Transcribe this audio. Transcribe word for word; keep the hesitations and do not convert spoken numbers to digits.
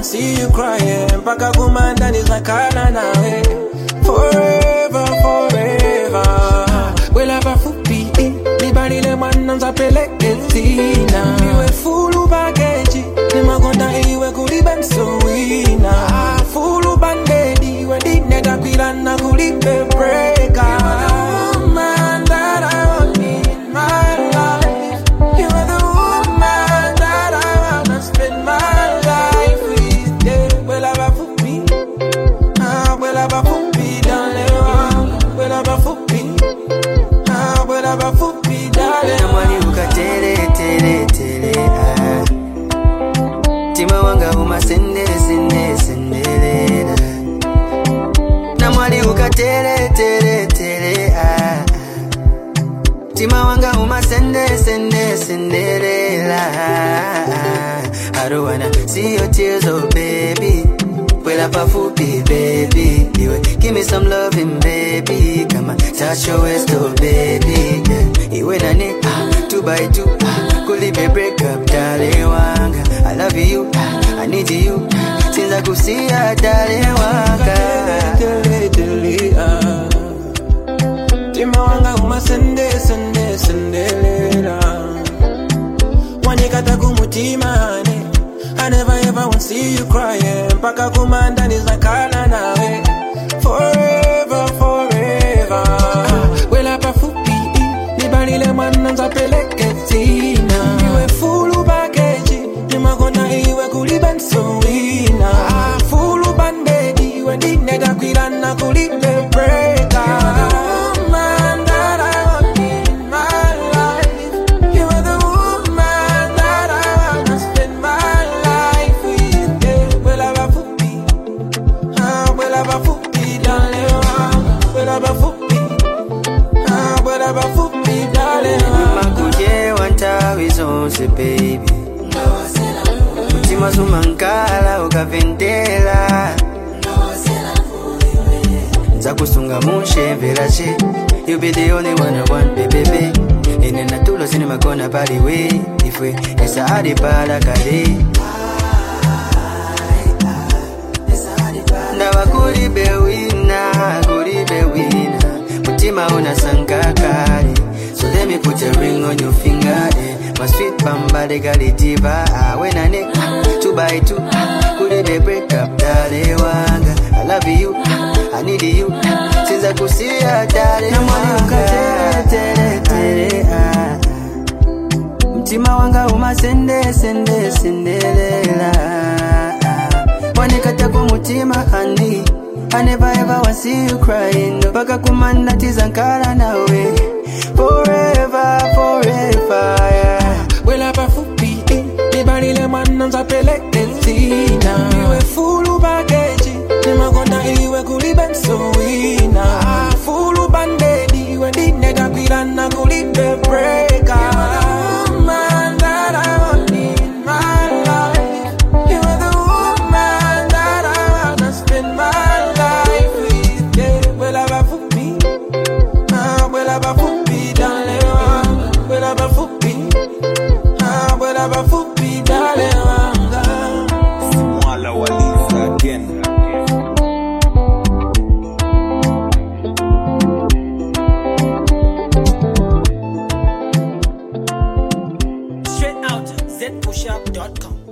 won't see you crying. Mpaka kumanda nizakana nawe. Forever, forever. Wela bafupi, nibalile mwana nzapeleke tina. Niwe fulu bageji, nimagonda iwe kulibe msowina. Fulu bandedi, wendine dakwilana kulibe breaker. Namwali ukatere tere tere ah. Tima wanga uma sende sende sendelera. Namwali ukatere tere tere ah. Tima wanga uma sende sende sendelera. I don't wanna see your tears, oh baby. Wela pafupi baby, give me some loving baby. Come on, touch your waist, oh baby. Yeah. Iwe na ni ah, two by two ah, kuli me break up dale wanga. I love you, ah, I need you. Sinza kusia dale wanga. Dele dele ah. Tima wanga uma sende sende sendelera. Wanyikata kumutima ne. I never ever want to see you crying. Mpaka kumanda nizakana nawe. Forever, forever. Wela pafupi, nibalile mwana nzapeleke tina. Niwe fulu bageji, nimagona iwe kulibe msowina. Fulu bandedi, wendine dakwilana kulibe breaker. Makuje wantawi zonse baby. Mutima sumankala ukaventela. Nzakusunga munshemvera che. You be the only one I want baby. Ine natulo sinema kona bali we. Ifwe esa adi bala kare. Ndawa kulibe wina, kulibe wina. Mutima una sankakari. So let me put a ring on your finger, eh. My sweet bamba de galitiva. Ah, when I nick, two by two. Could it break up, dale wanga. I love you, I need you. Since I could see ya, dale wanga. Tere, tere, ah. Mtima wanga uma sende, sende, sendelela. Wanikata kumutima, honey. I never ever want to see you crying. Baka kumanda tizankala nawe. Forever, forever, yeah. Wela pafupi, nibalile mwana nzapeleke tina. Niwe fulu bageji, nimagonda iwe kulibe msowina. Fulu bandedi, wendine dakwilana kulibe breaker. Mwala Waliza again. Straight out z push up dot com.